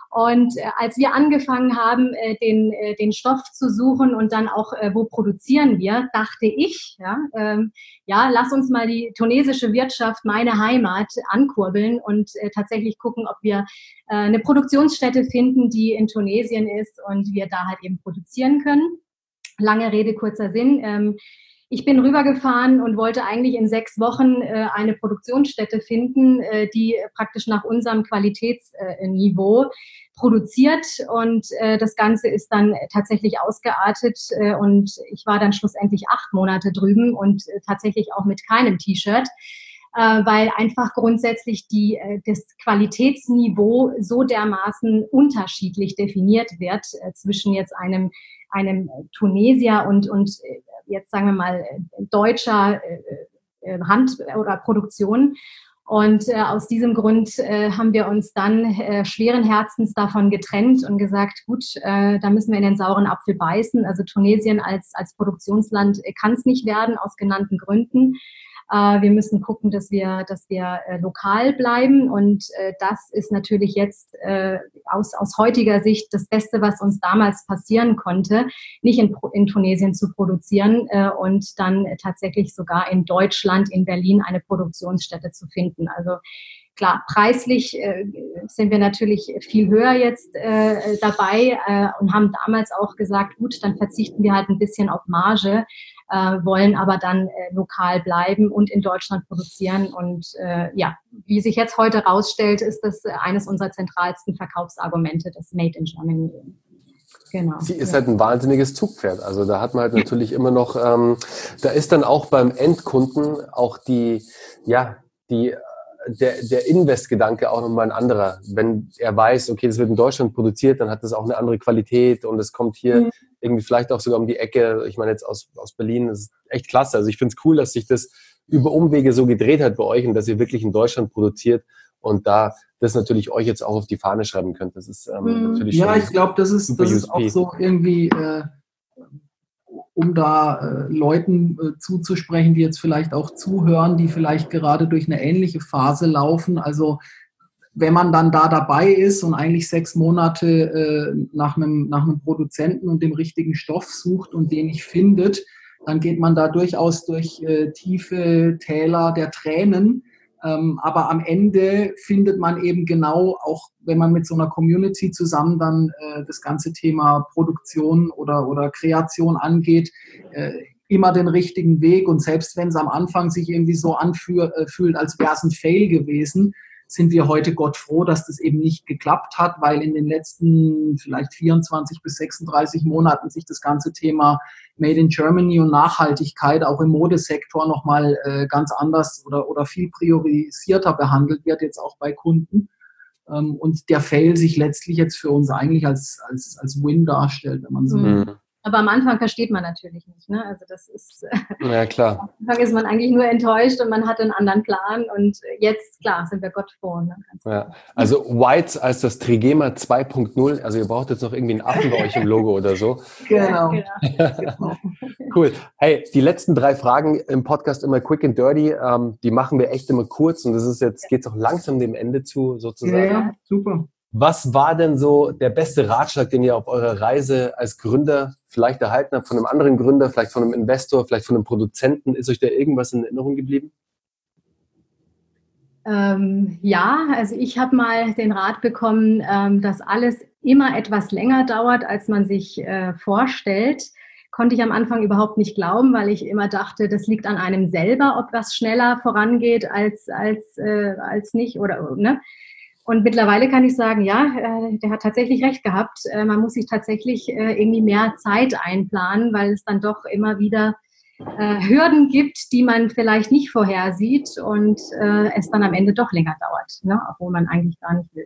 Und äh, als wir angefangen haben, äh, den, äh, den Stoff zu suchen und dann auch, äh, wo produzieren wir, dachte ich, ja, ähm, ja, lass uns mal die tunesische Wirtschaft, meine Heimat, ankurbeln und äh, tatsächlich gucken, ob wir äh, eine Produktionsstätte finden, die in Tunesien ist und wir da halt eben produzieren können. Lange Rede, kurzer Sinn. Ähm, Ich bin rübergefahren und wollte eigentlich in sechs Wochen äh, eine Produktionsstätte finden, äh, die praktisch nach unserem Qualitätsniveau äh, produziert. Und äh, das Ganze ist dann tatsächlich ausgeartet. Äh, und ich war dann schlussendlich acht Monate drüben und äh, tatsächlich auch mit keinem T-Shirt, äh, weil einfach grundsätzlich die, äh, das Qualitätsniveau so dermaßen unterschiedlich definiert wird äh, zwischen jetzt einem, einem Tunesier und, und äh, jetzt sagen wir mal deutscher äh, Hand- oder Produktion. Und äh, aus diesem Grund äh, haben wir uns dann äh, schweren Herzens davon getrennt und gesagt, gut, äh, da müssen wir in den sauren Apfel beißen. Also Tunesien als, als Produktionsland kann es nicht werden, aus genannten Gründen. Äh, wir müssen gucken, dass wir, dass wir äh, lokal bleiben. Und äh, das ist natürlich jetzt äh, aus, aus heutiger Sicht das Beste, was uns damals passieren konnte, nicht in, in Tunesien zu produzieren äh, und dann tatsächlich sogar in Deutschland, in Berlin eine Produktionsstätte zu finden. Also klar, preislich äh, sind wir natürlich viel höher jetzt äh, dabei äh, und haben damals auch gesagt, gut, dann verzichten wir halt ein bisschen auf Marge, äh, wollen aber dann äh, lokal bleiben und in Deutschland produzieren. Und äh, ja, wie sich jetzt heute rausstellt, ist das äh, eines unserer zentralsten Verkaufsargumente, das Made in Germany. Genau. Sie ist ja halt ein wahnsinniges Zugpferd. Also da hat man halt natürlich immer noch, ähm, da ist dann auch beim Endkunden auch die, ja, die Der, der Invest-Gedanke auch nochmal ein anderer. Wenn er weiß, okay, das wird in Deutschland produziert, dann hat das auch eine andere Qualität und es kommt hier mhm. irgendwie vielleicht auch sogar um die Ecke. Ich meine jetzt aus, aus Berlin, das ist echt klasse. Also ich finde es cool, dass sich das über Umwege so gedreht hat bei euch und dass ihr wirklich in Deutschland produziert und da das natürlich euch jetzt auch auf die Fahne schreiben könnt. Das ist ähm, mhm. natürlich Ja, ich glaube, das ist, das ist auch so irgendwie... Äh um da äh, Leuten äh, zuzusprechen, die jetzt vielleicht auch zuhören, die vielleicht gerade durch eine ähnliche Phase laufen. Also wenn man dann da dabei ist und eigentlich sechs Monate äh, nach einem, nach einem Produzenten und dem richtigen Stoff sucht und den nicht findet, dann geht man da durchaus durch äh, tiefe Täler der Tränen. Ähm, aber am Ende findet man eben genau, auch wenn man mit so einer Community zusammen dann äh, das ganze Thema Produktion oder, oder Kreation angeht, äh, immer den richtigen Weg. Und selbst wenn es am Anfang sich irgendwie so anfühlt, als wäre es ein Fail gewesen, sind wir heute Gott froh, dass das eben nicht geklappt hat, weil in den letzten vielleicht vierundzwanzig bis sechsunddreißig Monaten sich das ganze Thema Made in Germany und Nachhaltigkeit auch im Modesektor nochmal äh, ganz anders oder, oder viel priorisierter behandelt wird, jetzt auch bei Kunden. Ähm, und der Fail sich letztlich jetzt für uns eigentlich als, als, als Win darstellt, wenn man so will. Mhm. Aber am Anfang versteht man natürlich nicht. Ne? Also das ist, ja, klar. Am Anfang ist man eigentlich nur enttäuscht und man hat einen anderen Plan. Und jetzt, klar, sind wir Gott froh. Ne? Ja. Also Whites als das Trigema zwei Punkt null. Also ihr braucht jetzt noch irgendwie einen Affen bei euch im Logo oder so. Genau. Ja, genau. Cool. Hey, die letzten drei Fragen im Podcast immer quick and dirty. Ähm, die machen wir echt immer kurz. Und das ist jetzt, geht es auch langsam dem Ende zu, sozusagen. Ja, ja, super. Was war denn so der beste Ratschlag, den ihr auf eurer Reise als Gründer vielleicht erhalten habt von einem anderen Gründer, vielleicht von einem Investor, vielleicht von einem Produzenten? Ist euch da irgendwas in Erinnerung geblieben? Ähm, ja, also ich habe mal den Rat bekommen, ähm, dass alles immer etwas länger dauert, als man sich äh, vorstellt. Konnte ich am Anfang überhaupt nicht glauben, weil ich immer dachte, das liegt an einem selber, ob was schneller vorangeht als, als, äh, als nicht. Oder, ne? Und mittlerweile kann ich sagen, ja, äh, der hat tatsächlich recht gehabt. Äh, man muss sich tatsächlich äh, irgendwie mehr Zeit einplanen, weil es dann doch immer wieder Äh, Hürden gibt, die man vielleicht nicht vorhersieht und äh, es dann am Ende doch länger dauert, ne? Obwohl man eigentlich gar nicht will.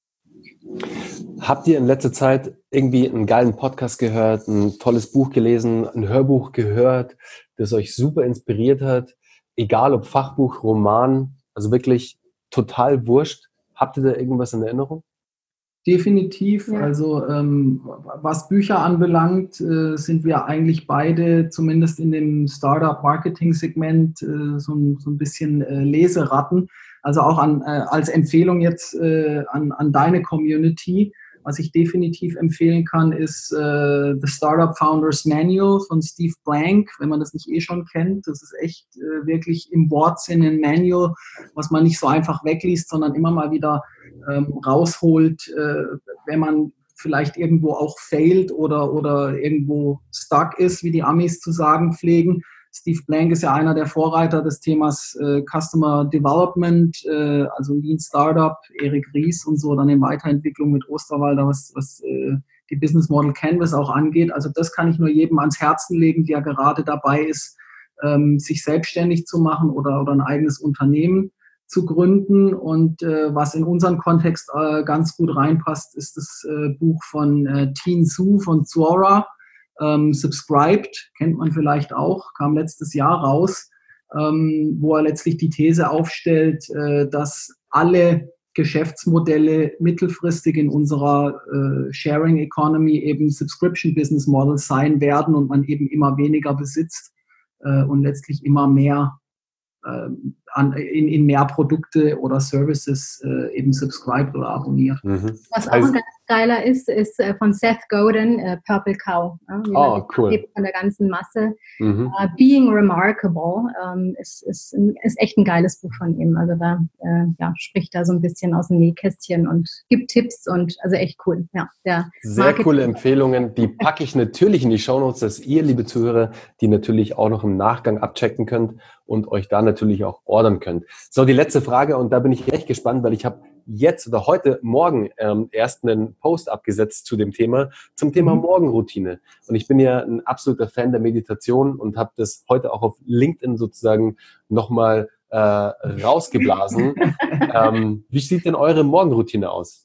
Habt ihr in letzter Zeit irgendwie einen geilen Podcast gehört, ein tolles Buch gelesen, ein Hörbuch gehört, das euch super inspiriert hat? Egal ob Fachbuch, Roman, also wirklich total wurscht. Habt ihr da irgendwas in Erinnerung? Definitiv. Ja. Also ähm, was Bücher anbelangt, äh, sind wir eigentlich beide, zumindest in dem Startup-Marketing-Segment, äh, so, ein, so ein bisschen äh, Leseratten. Also auch an, äh, als Empfehlung jetzt äh, an, an deine Community. Was ich definitiv empfehlen kann, ist äh, The Startup Founders Manual von Steve Blank, wenn man das nicht eh schon kennt. Das ist echt äh, wirklich im Wortsinne ein Manual, was man nicht so einfach wegliest, sondern immer mal wieder ähm, rausholt, äh, wenn man vielleicht irgendwo auch failed oder, oder irgendwo stuck ist, wie die Amis zu sagen pflegen. Steve Blank ist ja einer der Vorreiter des Themas äh, Customer Development, äh, also Lean Startup, Erik Ries und so, dann in Weiterentwicklung mit Osterwalder, was, was äh, die Business Model Canvas auch angeht. Also das kann ich nur jedem ans Herzen legen, der gerade dabei ist, ähm, sich selbstständig zu machen oder, oder ein eigenes Unternehmen zu gründen. Und äh, was in unseren Kontext äh, ganz gut reinpasst, ist das äh, Buch von äh, Tien Tzuo von Zuora. Ähm, Subscribed, kennt man vielleicht auch, kam letztes Jahr raus, ähm, wo er letztlich die These aufstellt, äh, dass alle Geschäftsmodelle mittelfristig in unserer äh, Sharing Economy eben Subscription Business Models sein werden und man eben immer weniger besitzt äh, und letztlich immer mehr äh, an, in, in mehr Produkte oder Services äh, eben subscribed oder abonniert. Mhm. Was auch also, ein ganz geiler ist, ist äh, von Seth Godin, äh, Purple Cow. Ja, oh, cool. Von der ganzen Masse. Mhm. Uh, Being Remarkable ähm, ist, ist, ist echt ein geiles Buch von ihm. Also da äh, ja, spricht da so ein bisschen aus dem Nähkästchen und gibt Tipps und also echt cool. Ja, der Sehr Marketing- coole Empfehlungen. Die packe ich natürlich in die Shownotes, dass ihr, liebe Zuhörer, die natürlich auch noch im Nachgang abchecken könnt und euch da natürlich auch ordern könnt. So, die letzte Frage, und da bin ich echt gespannt, weil ich habe jetzt oder heute Morgen ähm, erst einen Post abgesetzt zu dem Thema, zum Thema mhm. Morgenroutine. Und ich bin ja ein absoluter Fan der Meditation und habe das heute auch auf LinkedIn sozusagen nochmal äh, rausgeblasen. ähm, wie sieht denn eure Morgenroutine aus?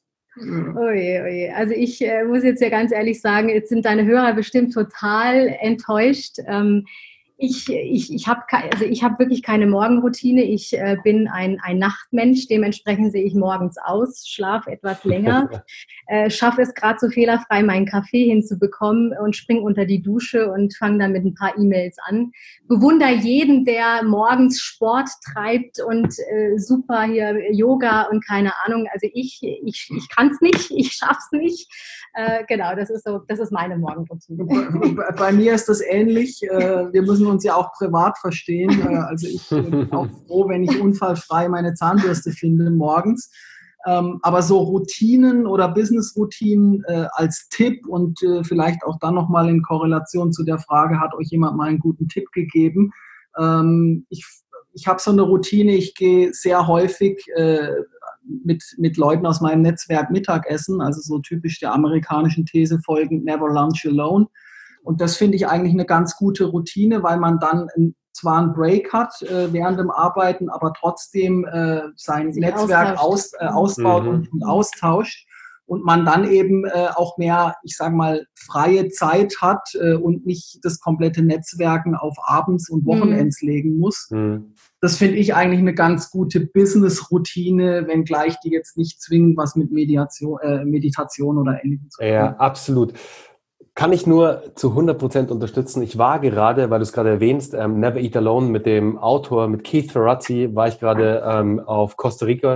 Oje, oje. Also ich äh, muss jetzt ja ganz ehrlich sagen, jetzt sind deine Hörer bestimmt total enttäuscht. Ähm, Ich, ich, ich habe also ich hab wirklich keine Morgenroutine. Ich äh, bin ein, ein Nachtmensch. Dementsprechend sehe ich morgens aus, schlafe etwas länger, äh, schaffe es gerade so fehlerfrei, meinen Kaffee hinzubekommen und springe unter die Dusche und fange dann mit ein paar E-Mails an. Bewundere jeden, der morgens Sport treibt und äh, super hier Yoga und keine Ahnung. Also ich, ich, ich kann es nicht, ich schaffe es nicht. Äh, genau, das ist so, das ist meine Morgenroutine. Bei, bei mir ist das ähnlich. Äh, wir müssen uns ja auch privat verstehen. Äh, also ich bin auch froh, wenn ich unfallfrei meine Zahnbürste finde morgens. Ähm, aber so Routinen oder Business-Routinen äh, als Tipp und äh, vielleicht auch dann nochmal in Korrelation zu der Frage, hat euch jemand mal einen guten Tipp gegeben? Ähm, ich ich habe so eine Routine, ich gehe sehr häufig äh, mit, mit Leuten aus meinem Netzwerk Mittagessen, also so typisch der amerikanischen These folgend, never lunch alone. Und das finde ich eigentlich eine ganz gute Routine, weil man dann ein, zwar einen Break hat äh, während dem Arbeiten, aber trotzdem äh, sein Sie Netzwerk aus, äh, ausbaut mhm. und, und austauscht. Und man dann eben äh, auch mehr, ich sage mal, freie Zeit hat äh, und nicht das komplette Netzwerken auf Abends und Wochenends mhm. legen muss. Mhm. Das finde ich eigentlich eine ganz gute Business-Routine, wenngleich die jetzt nicht zwingend was mit Mediation, äh, Meditation oder Ähnlichem zu tun. Ja, absolut. Kann ich nur zu hundert Prozent unterstützen. Ich war gerade, weil du es gerade erwähnst, ähm, Never Eat Alone mit dem Autor, mit Keith Ferrazzi, war ich gerade ähm, auf Costa Rica.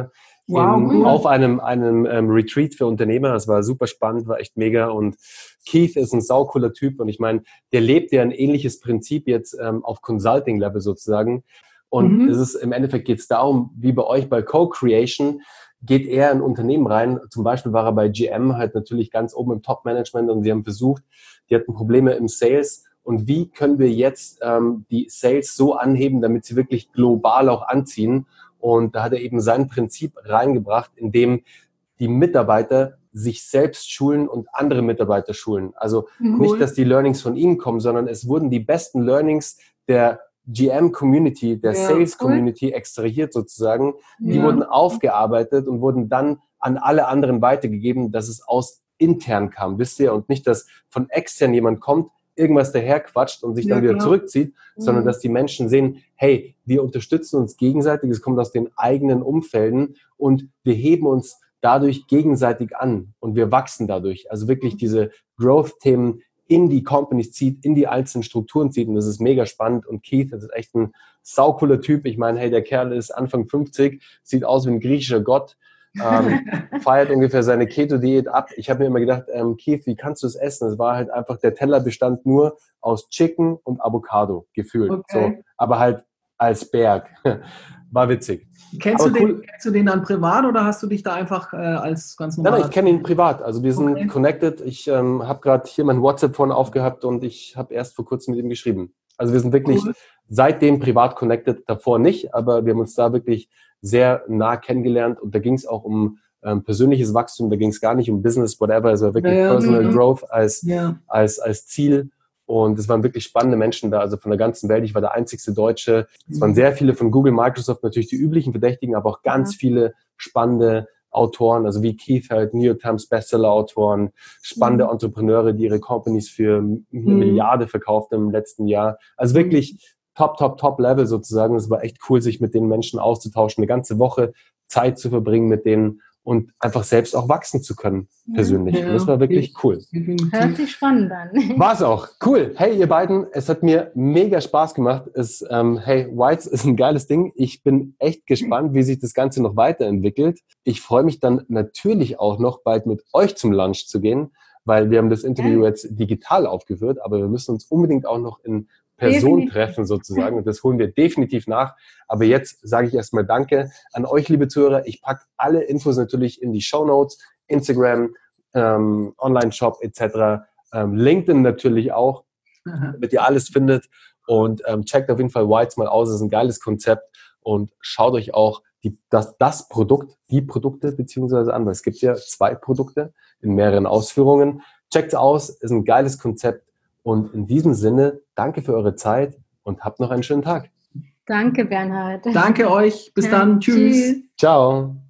Wow, in, cool. auf einem, einem ähm, Retreat für Unternehmer. Das war super spannend, war echt mega. Und Keith ist ein saucooler Typ. Und ich meine, der lebt ja ein ähnliches Prinzip jetzt ähm, auf Consulting-Level sozusagen. Und Mhm. es ist im Endeffekt geht es darum, wie bei euch bei Co-Creation, geht er in ein Unternehmen rein. Zum Beispiel war er bei G M halt natürlich ganz oben im Top-Management und sie haben versucht, die hatten Probleme im Sales. Und wie können wir jetzt ähm, die Sales so anheben, damit sie wirklich global auch anziehen? Und da hat er eben sein Prinzip reingebracht, in dem die Mitarbeiter sich selbst schulen und andere Mitarbeiter schulen. Also Cool. nicht, dass die Learnings von ihnen kommen, sondern es wurden die besten Learnings der G M-Community, der Ja, Sales-Community extrahiert sozusagen. Die Ja. wurden aufgearbeitet und wurden dann an alle anderen weitergegeben, dass es aus intern kam, wisst ihr? Und nicht, dass von extern jemand kommt, irgendwas daherquatscht und sich Ja, dann wieder klar. zurückzieht, sondern Mhm. dass die Menschen sehen, hey, wir unterstützen uns gegenseitig, es kommt aus den eigenen Umfelden und wir heben uns dadurch gegenseitig an und wir wachsen dadurch. Also wirklich diese Growth-Themen in die Companies zieht, in die einzelnen Strukturen zieht und das ist mega spannend und Keith, das ist echt ein saucooler Typ. Ich meine, hey, der Kerl ist Anfang fünfzig, sieht aus wie ein griechischer Gott, ähm, feiert ungefähr seine Keto-Diät ab. Ich habe mir immer gedacht, ähm, Keith, wie kannst du es essen? Es war halt einfach, der Teller bestand nur aus Chicken und Avocado, gefühlt. Okay. So, aber halt als Berg. War witzig. Kennst, Aber du cool. den, kennst du den dann privat oder hast du dich da einfach äh, als ganz Nein, normaler... nein, ich kenne ihn privat. Also wir sind Okay. connected. Ich ähm, habe gerade hier mein WhatsApp-Phone aufgehabt und ich habe erst vor kurzem mit ihm geschrieben. Also wir sind wirklich Cool. seitdem privat connected, davor nicht, aber wir haben uns da wirklich sehr nah kennengelernt und da ging es auch um ähm, persönliches Wachstum, da ging es gar nicht um Business, whatever, es war wirklich Ja, ja, Personal mhm. Growth als, Ja. als, als Ziel und es waren wirklich spannende Menschen da, also von der ganzen Welt. Ich war der einzigste Deutsche. Es waren sehr viele von Google, Microsoft, natürlich die üblichen Verdächtigen, aber auch ganz Ja. viele spannende Autoren, also wie Keith halt, New York Times Bestseller-Autoren, spannende Mhm. Entrepreneure, die ihre Companies für eine Milliarde verkauft im letzten Jahr. Also wirklich top, top, top Level sozusagen. Es war echt cool, sich mit den Menschen auszutauschen, eine ganze Woche Zeit zu verbringen mit denen und einfach selbst auch wachsen zu können, persönlich. Ja. Und das war wirklich cool. Definitiv. Hört sich spannend an. War's auch. Cool. Hey, ihr beiden, es hat mir mega Spaß gemacht. Es, ähm, hey, Whites ist ein geiles Ding. Ich bin echt gespannt, wie sich das Ganze noch weiterentwickelt. Ich freue mich dann natürlich auch noch bald mit euch zum Lunch zu gehen, weil wir haben das Interview Ja. jetzt digital aufgeführt, aber wir müssen uns unbedingt auch noch in Person Definitiv. treffen sozusagen und das holen wir definitiv nach. Aber jetzt sage ich erstmal Danke an euch, liebe Zuhörer. Ich packe alle Infos natürlich in die Shownotes, Instagram, ähm, Online-Shop et cetera, ähm, LinkedIn natürlich auch, Aha. damit ihr alles findet und ähm, checkt auf jeden Fall Whites mal aus. Das ist ein geiles Konzept und schaut euch auch die, das, das Produkt, die Produkte beziehungsweise an, weil es gibt ja zwei Produkte in mehreren Ausführungen. Checkt's aus, ist ein geiles Konzept und in diesem Sinne, danke für eure Zeit und habt noch einen schönen Tag. Danke, Bernhard. Danke euch. Bis Ja, dann. Tschüss. Tschüss. Ciao.